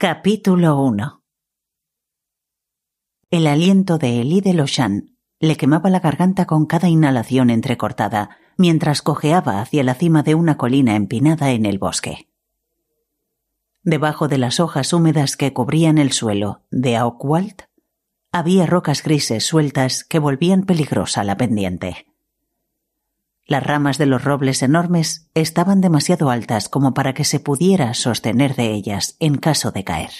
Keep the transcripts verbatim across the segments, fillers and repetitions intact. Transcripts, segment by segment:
Capítulo uno. El aliento de Elide Loshan le quemaba la garganta con cada inhalación entrecortada, mientras cojeaba hacia la cima de una colina empinada en el bosque. Debajo de las hojas húmedas que cubrían el suelo de Aokwald, había rocas grises sueltas que volvían peligrosa la pendiente. Las ramas de los robles enormes estaban demasiado altas como para que se pudiera sostener de ellas en caso de caer.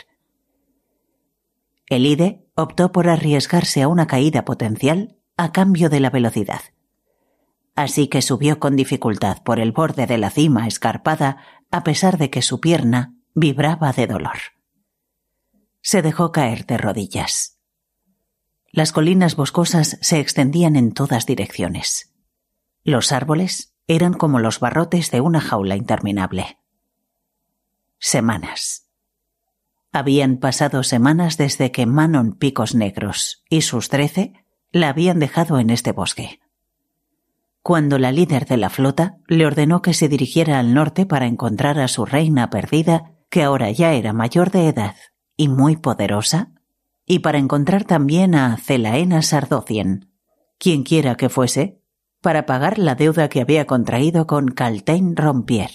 Elide optó por arriesgarse a una caída potencial a cambio de la velocidad. Así que subió con dificultad por el borde de la cima escarpada, a pesar de que su pierna vibraba de dolor. Se dejó caer de rodillas. Las colinas boscosas se extendían en todas direcciones. Los árboles eran como los barrotes de una jaula interminable. Semanas. Habían pasado semanas desde que Manon Picos Negros y sus trece la habían dejado en este bosque. Cuando la líder de la flota le ordenó que se dirigiera al norte para encontrar a su reina perdida, que ahora ya era mayor de edad y muy poderosa, y para encontrar también a Celaena Sardothien, quienquiera que fuese, para pagar la deuda que había contraído con Kaltain Rompier.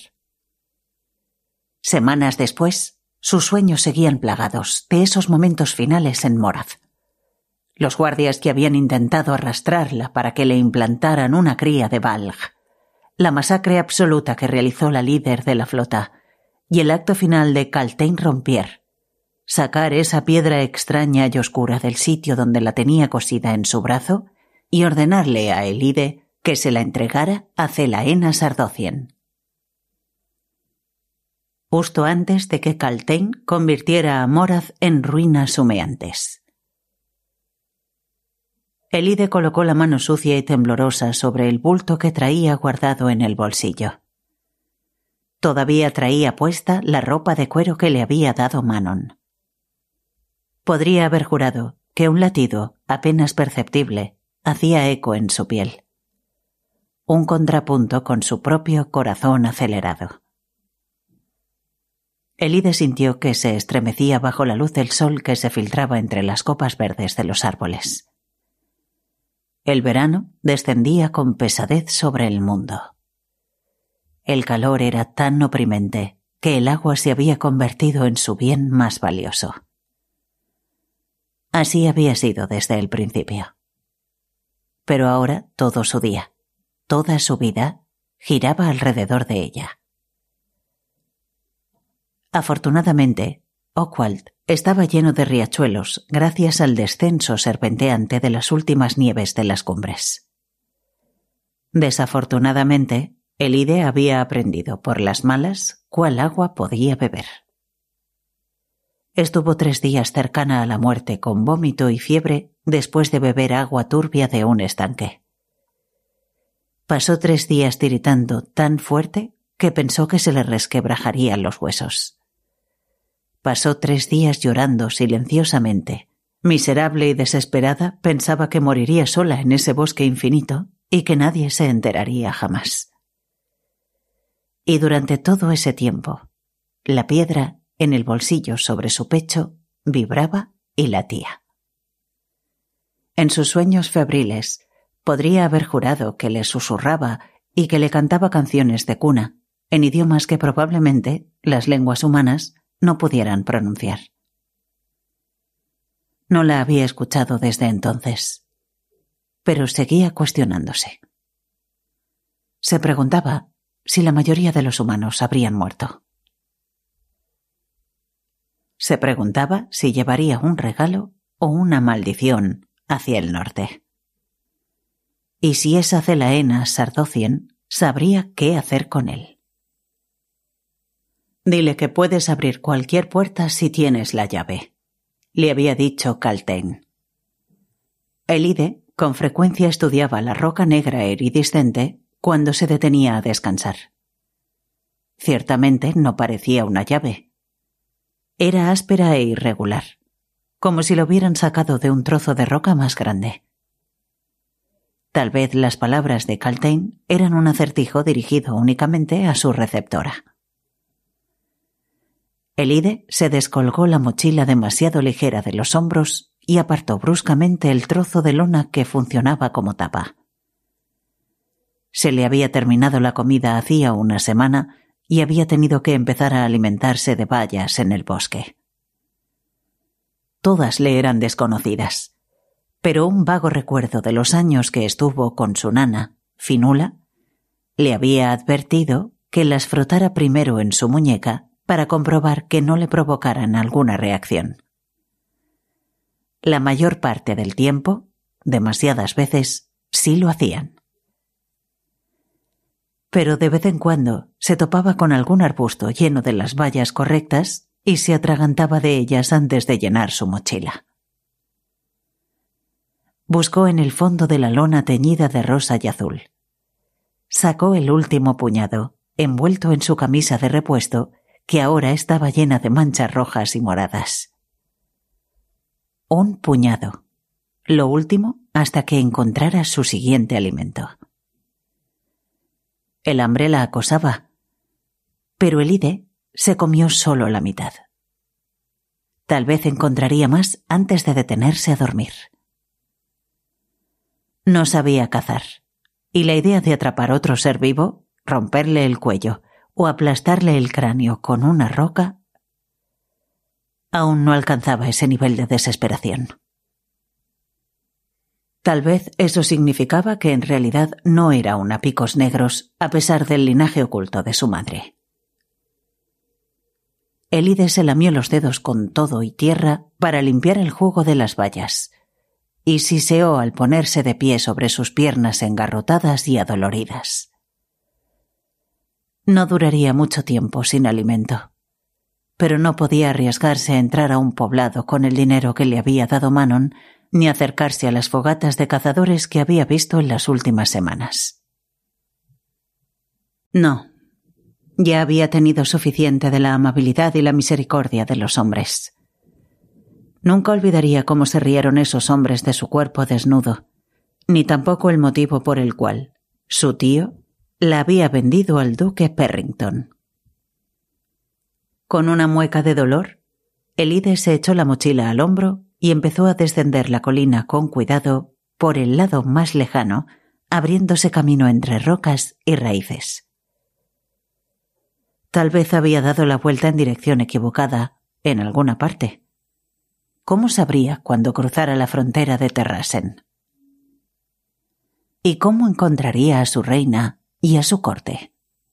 Semanas después, sus sueños seguían plagados de esos momentos finales en Morath. Los guardias que habían intentado arrastrarla para que le implantaran una cría de Valg, la masacre absoluta que realizó la líder de la flota y el acto final de Kaltain Rompier, sacar esa piedra extraña y oscura del sitio donde la tenía cosida en su brazo y ordenarle a Elide que se la entregara a Celaena Sardothien. Justo antes de que Kaltain convirtiera a Morath en ruinas humeantes. Elide colocó la mano sucia y temblorosa sobre el bulto que traía guardado en el bolsillo. Todavía traía puesta la ropa de cuero que le había dado Manon. Podría haber jurado que un latido, apenas perceptible, hacía eco en su piel. Un contrapunto con su propio corazón acelerado. Elide sintió que se estremecía bajo la luz del sol que se filtraba entre las copas verdes de los árboles. El verano descendía con pesadez sobre el mundo. El calor era tan oprimente que el agua se había convertido en su bien más valioso. Así había sido desde el principio. Pero ahora todo su día, toda su vida, giraba alrededor de ella. Afortunadamente, Oakwald estaba lleno de riachuelos gracias al descenso serpenteante de las últimas nieves de las cumbres. Desafortunadamente, Elide había aprendido por las malas cuál agua podía beber. Estuvo tres días cercana a la muerte con vómito y fiebre después de beber agua turbia de un estanque. Pasó tres días tiritando tan fuerte que pensó que se le resquebrajarían los huesos. Pasó tres días llorando silenciosamente. Miserable y desesperada, pensaba que moriría sola en ese bosque infinito y que nadie se enteraría jamás. Y durante todo ese tiempo, la piedra en el bolsillo sobre su pecho vibraba y latía. En sus sueños febriles, podría haber jurado que le susurraba y que le cantaba canciones de cuna, en idiomas que probablemente las lenguas humanas no pudieran pronunciar. No la había escuchado desde entonces, pero seguía cuestionándose. Se preguntaba si la mayoría de los humanos habrían muerto. Se preguntaba si llevaría un regalo o una maldición hacia el norte. Y si esa Celaena Sardothien sabría qué hacer con él. Dile que puedes abrir cualquier puerta si tienes la llave, le había dicho Kaltain. Elide con frecuencia estudiaba la roca negra e iridiscente cuando se detenía a descansar. Ciertamente no parecía una llave. Era áspera e irregular, como si lo hubieran sacado de un trozo de roca más grande. Tal vez las palabras de Kaltain eran un acertijo dirigido únicamente a su receptora. Elide se descolgó la mochila demasiado ligera de los hombros y apartó bruscamente el trozo de lona que funcionaba como tapa. Se le había terminado la comida hacía una semana y había tenido que empezar a alimentarse de bayas en el bosque. Todas le eran desconocidas, pero un vago recuerdo de los años que estuvo con su nana, Finula, le había advertido que las frotara primero en su muñeca para comprobar que no le provocaran alguna reacción. La mayor parte del tiempo, demasiadas veces, sí lo hacían. Pero de vez en cuando se topaba con algún arbusto lleno de las bayas correctas y se atragantaba de ellas antes de llenar su mochila. Buscó en el fondo de la lona teñida de rosa y azul. Sacó el último puñado, envuelto en su camisa de repuesto, que ahora estaba llena de manchas rojas y moradas. Un puñado, lo último hasta que encontrara su siguiente alimento. El hambre la acosaba, pero Elide se comió solo la mitad. Tal vez encontraría más antes de detenerse a dormir. No sabía cazar, y la idea de atrapar otro ser vivo, romperle el cuello o aplastarle el cráneo con una roca, aún no alcanzaba ese nivel de desesperación. Tal vez eso significaba que en realidad no era una Picos Negros, a pesar del linaje oculto de su madre. Elide se lamió los dedos con todo y tierra para limpiar el jugo de las bayas, y siseó al ponerse de pie sobre sus piernas engarrotadas y adoloridas. No duraría mucho tiempo sin alimento, pero no podía arriesgarse a entrar a un poblado con el dinero que le había dado Manon, ni acercarse a las fogatas de cazadores que había visto en las últimas semanas. No, ya había tenido suficiente de la amabilidad y la misericordia de los hombres. Nunca olvidaría cómo se rieron esos hombres de su cuerpo desnudo, ni tampoco el motivo por el cual su tío la había vendido al duque Perrington. Con una mueca de dolor, Elide se echó la mochila al hombro y empezó a descender la colina con cuidado por el lado más lejano, abriéndose camino entre rocas y raíces. Tal vez había dado la vuelta en dirección equivocada, en alguna parte. ¿Cómo sabría cuando cruzara la frontera de Terrasen? ¿Y cómo encontraría a su reina y a su corte?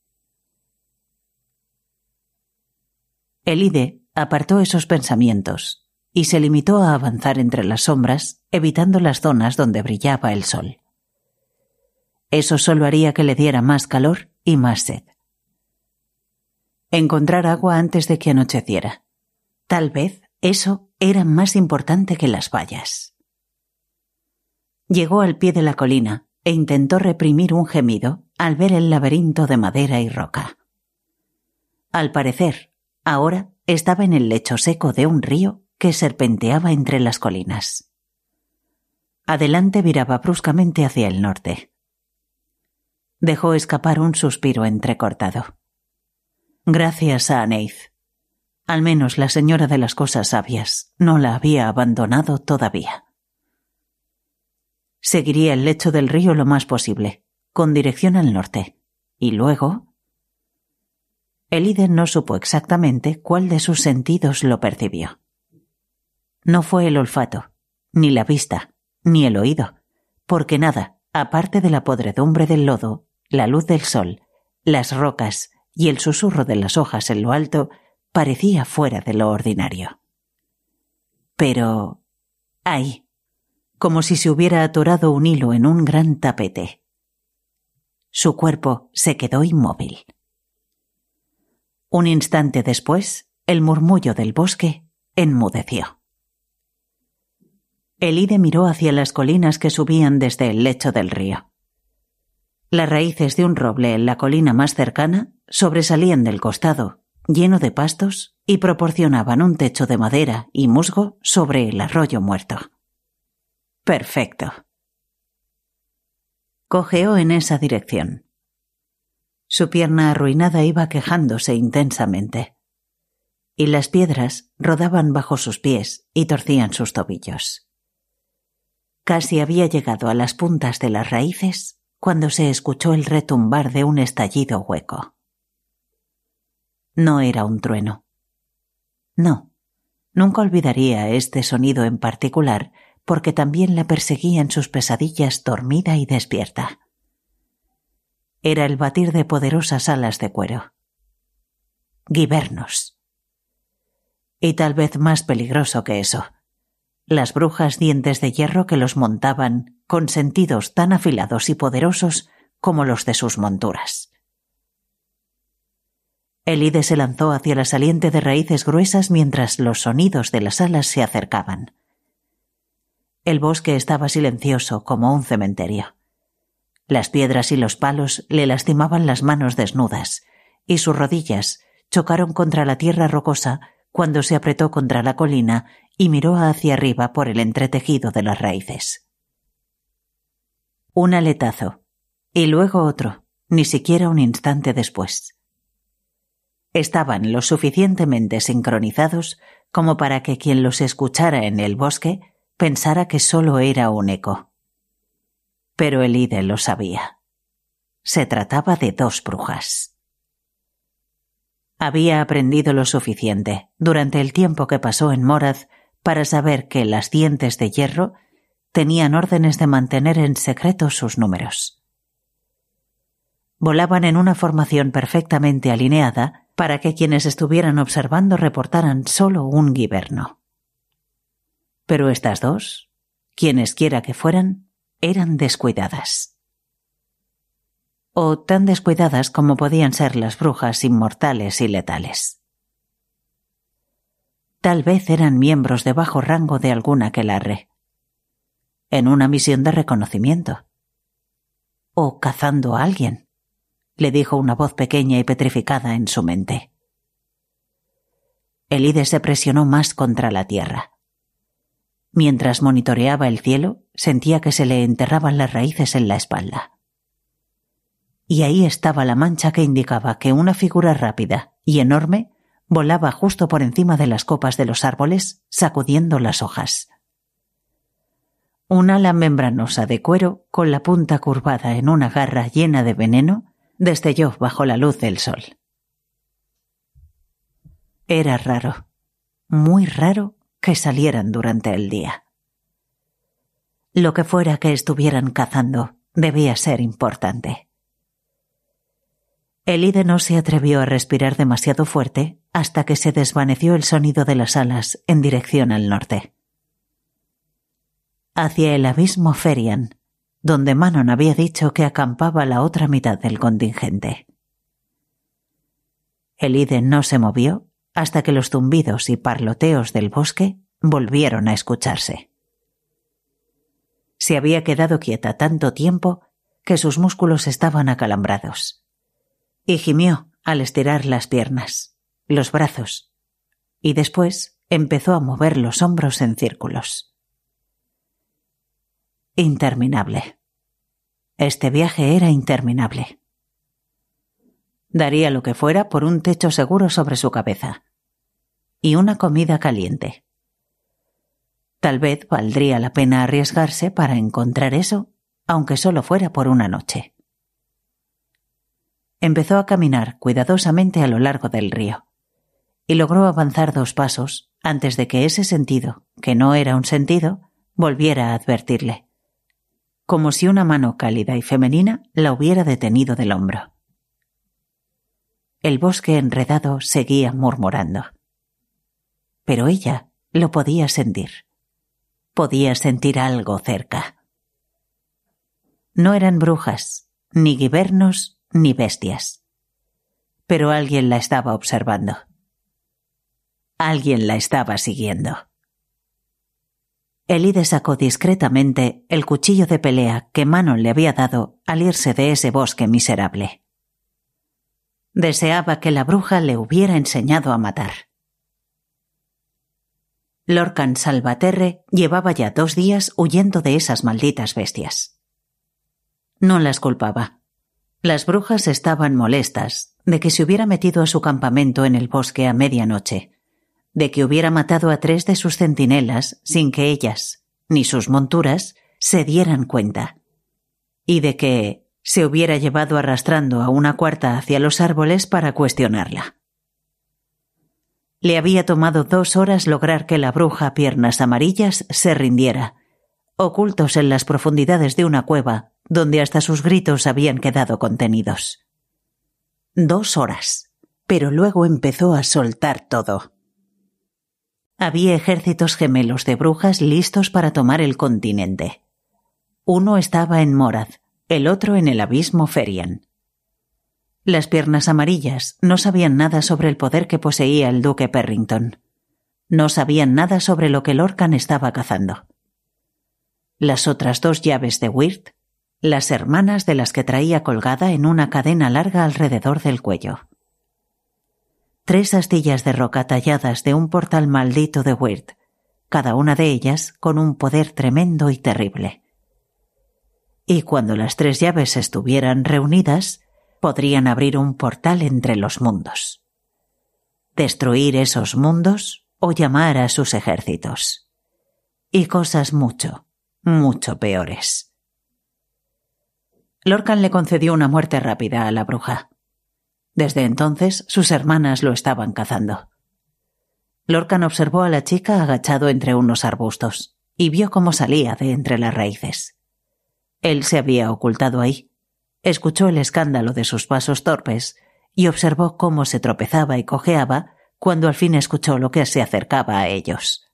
Elide apartó esos pensamientos y se limitó a avanzar entre las sombras, evitando las zonas donde brillaba el sol. Eso solo haría que le diera más calor y más sed. Encontrar agua antes de que anocheciera. Tal vez eso era más importante que las bayas. Llegó al pie de la colina e intentó reprimir un gemido al ver el laberinto de madera y roca. Al parecer, ahora estaba en el lecho seco de un río que serpenteaba entre las colinas. Adelante viraba bruscamente hacia el norte. Dejó escapar un suspiro entrecortado. Gracias a Aneith. Al menos la señora de las cosas sabias no la había abandonado todavía. Seguiría el lecho del río lo más posible, con dirección al norte, y luego... Elide no supo exactamente cuál de sus sentidos lo percibió. No fue el olfato, ni la vista, ni el oído, porque nada, aparte de la podredumbre del lodo, la luz del sol, las rocas y el susurro de las hojas en lo alto, parecía fuera de lo ordinario. Pero... ahí, como si se hubiera atorado un hilo en un gran tapete. Su cuerpo se quedó inmóvil. Un instante después, el murmullo del bosque enmudeció. Elide miró hacia las colinas que subían desde el lecho del río. Las raíces de un roble en la colina más cercana sobresalían del costado, lleno de pastos, y proporcionaban un techo de madera y musgo sobre el arroyo muerto. Perfecto. Cojeó en esa dirección. Su pierna arruinada iba quejándose intensamente. y las piedras rodaban bajo sus pies y torcían sus tobillos. Casi había llegado a las puntas de las raíces cuando se escuchó el retumbar de un estallido hueco. No era un trueno. No, nunca olvidaría este sonido en particular porque también la perseguía en sus pesadillas dormida y despierta. Era el batir de poderosas alas de cuero. Guibernos. Y tal vez más peligroso que eso, las brujas dientes de hierro que los montaban con sentidos tan afilados y poderosos como los de sus monturas. Elide se lanzó hacia la saliente de raíces gruesas mientras los sonidos de las alas se acercaban. El bosque estaba silencioso como un cementerio. Las piedras y los palos le lastimaban las manos desnudas, y sus rodillas chocaron contra la tierra rocosa cuando se apretó contra la colina y miró hacia arriba por el entretejido de las raíces. Un aletazo, y luego otro, ni siquiera un instante después. Estaban lo suficientemente sincronizados como para que quien los escuchara en el bosque pensara que solo era un eco. Pero Elide lo sabía. Se trataba de dos brujas. Había aprendido lo suficiente durante el tiempo que pasó en Morath para saber que las dientes de hierro tenían órdenes de mantener en secreto sus números. Volaban en una formación perfectamente alineada para que quienes estuvieran observando reportaran solo un guiberno. Pero estas dos, quienesquiera que fueran, eran descuidadas. O tan descuidadas como podían ser las brujas inmortales y letales. Tal vez eran miembros de bajo rango de algún aquelarre, en una misión de reconocimiento. O cazando a alguien, le dijo una voz pequeña y petrificada en su mente. Elide se presionó más contra la tierra. Mientras monitoreaba el cielo, sentía que se le enterraban las raíces en la espalda. Y ahí estaba la mancha que indicaba que una figura rápida y enorme volaba justo por encima de las copas de los árboles, sacudiendo las hojas. Un ala membranosa de cuero, con la punta curvada en una garra llena de veneno, destelló bajo la luz del sol. Era raro, muy raro, que salieran durante el día. Lo que fuera que estuvieran cazando debía ser importante. Elide no se atrevió a respirar demasiado fuerte hasta que se desvaneció el sonido de las alas en dirección al norte. Hacia el abismo Ferian, donde Manon había dicho que acampaba la otra mitad del contingente. Elide no se movió hasta que los zumbidos y parloteos del bosque volvieron a escucharse. Se había quedado quieta tanto tiempo que sus músculos estaban acalambrados. Y gimió al estirar las piernas, los brazos, y después empezó a mover los hombros en círculos. Interminable. Este viaje era interminable. Daría lo que fuera por un techo seguro sobre su cabeza y una comida caliente. Tal vez valdría la pena arriesgarse para encontrar eso, aunque solo fuera por una noche. Empezó a caminar cuidadosamente a lo largo del río y logró avanzar dos pasos antes de que ese sentido, que no era un sentido, volviera a advertirle, como si una mano cálida y femenina la hubiera detenido del hombro. El bosque enredado seguía murmurando. Pero ella lo podía sentir. Podía sentir algo cerca. No eran brujas, ni guibernos, ni bestias. Pero alguien la estaba observando. Alguien la estaba siguiendo. Elide sacó discretamente el cuchillo de pelea que Manon le había dado al irse de ese bosque miserable. Deseaba que la bruja le hubiera enseñado a matar. Lorcan Salvaterre llevaba ya dos días huyendo de esas malditas bestias. No las culpaba. Las brujas estaban molestas de que se hubiera metido a su campamento en el bosque a medianoche, de que hubiera matado a tres de sus centinelas sin que ellas, ni sus monturas, se dieran cuenta, y de que se hubiera llevado arrastrando a una cuarta hacia los árboles para cuestionarla. Le había tomado dos horas lograr que la bruja Piernas Amarillas se rindiera, ocultos en las profundidades de una cueva donde hasta sus gritos habían quedado contenidos. Dos horas, pero luego empezó a soltar todo. Había ejércitos gemelos de brujas listos para tomar el continente. Uno estaba en Morad, el otro en el abismo Ferian. Las Piernas Amarillas no sabían nada sobre el poder que poseía el duque Perrington. No sabían nada sobre lo que Lorcan estaba cazando. Las otras dos llaves de Weird, las hermanas de las que traía colgada en una cadena larga alrededor del cuello. Tres astillas de roca talladas de un portal maldito de Weird, cada una de ellas con un poder tremendo y terrible. Y cuando las tres llaves estuvieran reunidas, podrían abrir un portal entre los mundos. Destruir esos mundos o llamar a sus ejércitos. Y cosas mucho, mucho peores. Lorcan le concedió una muerte rápida a la bruja. Desde entonces sus hermanas lo estaban cazando. Lorcan observó a la chica agachado entre unos arbustos y vio cómo salía de entre las raíces. Él se había ocultado ahí, escuchó el escándalo de sus pasos torpes y observó cómo se tropezaba y cojeaba cuando al fin escuchó lo que se acercaba a ellos.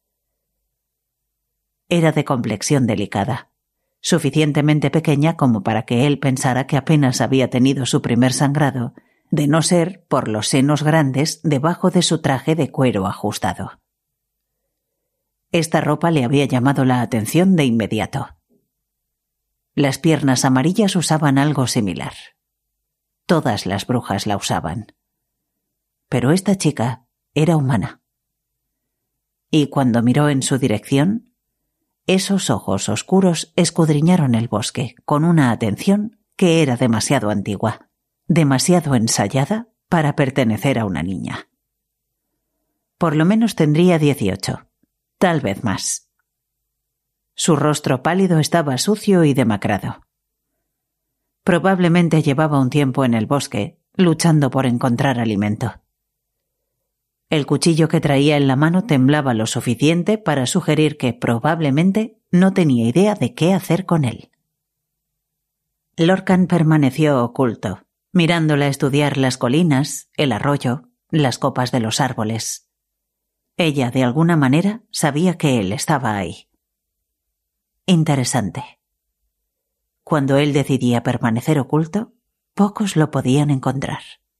Era de complexión delicada, suficientemente pequeña como para que él pensara que apenas había tenido su primer sangrado, de no ser por los senos grandes debajo de su traje de cuero ajustado. Esta ropa le había llamado la atención de inmediato. Las Piernas Amarillas usaban algo similar. Todas las brujas la usaban. Pero esta chica era humana. Y cuando miró en su dirección, esos ojos oscuros escudriñaron el bosque con una atención que era demasiado antigua, demasiado ensayada para pertenecer a una niña. Por lo menos tendría dieciocho, tal vez más. Su rostro pálido estaba sucio y demacrado. Probablemente llevaba un tiempo en el bosque, luchando por encontrar alimento. El cuchillo que traía en la mano temblaba lo suficiente para sugerir que probablemente no tenía idea de qué hacer con él. Lorcan permaneció oculto, mirándola estudiar las colinas, el arroyo, las copas de los árboles. Ella, de alguna manera, sabía que él estaba ahí. Interesante. Cuando él decidía permanecer oculto, pocos lo podían encontrar.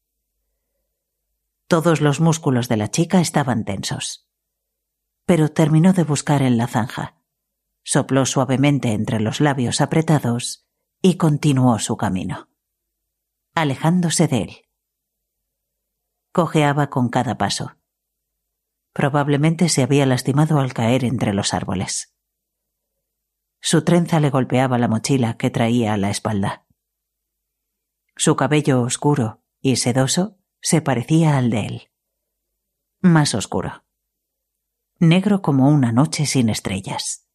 Todos los músculos de la chica estaban tensos. Pero terminó de buscar en la zanja, sopló suavemente entre los labios apretados y continuó su camino, alejándose de él. Cojeaba con cada paso. Probablemente se había lastimado al caer entre los árboles. Su trenza le golpeaba la mochila que traía a la espalda. Su cabello oscuro y sedoso se parecía al de él. Más oscuro. Negro como una noche sin estrellas.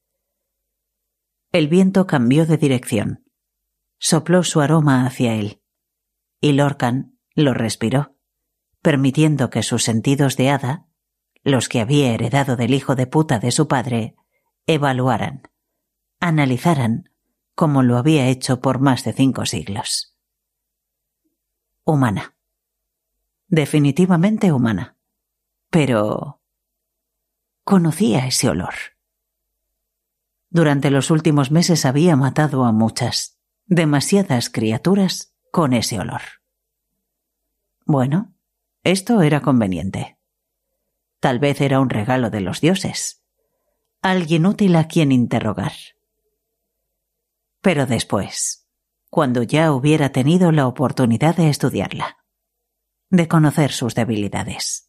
El viento cambió de dirección. Sopló su aroma hacia él. Y Lorcan lo respiró, permitiendo que sus sentidos de hada, los que había heredado del hijo de puta de su padre, evaluaran, analizaran, como lo había hecho por más de cinco siglos. Humana. Definitivamente humana. Pero conocía ese olor. Durante los últimos meses había matado a muchas, demasiadas criaturas con ese olor. Bueno, esto era conveniente. Tal vez era un regalo de los dioses. Alguien útil a quien interrogar. Pero después, cuando ya hubiera tenido la oportunidad de estudiarla, de conocer sus debilidades.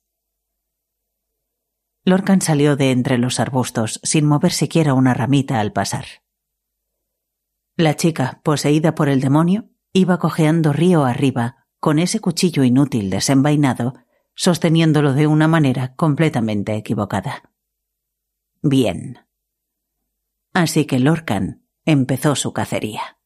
Lorcan salió de entre los arbustos sin mover siquiera una ramita al pasar. La chica, poseída por el demonio, iba cojeando río arriba, con ese cuchillo inútil desenvainado, sosteniéndolo de una manera completamente equivocada. Bien. Así que Lorcan empezó su cacería.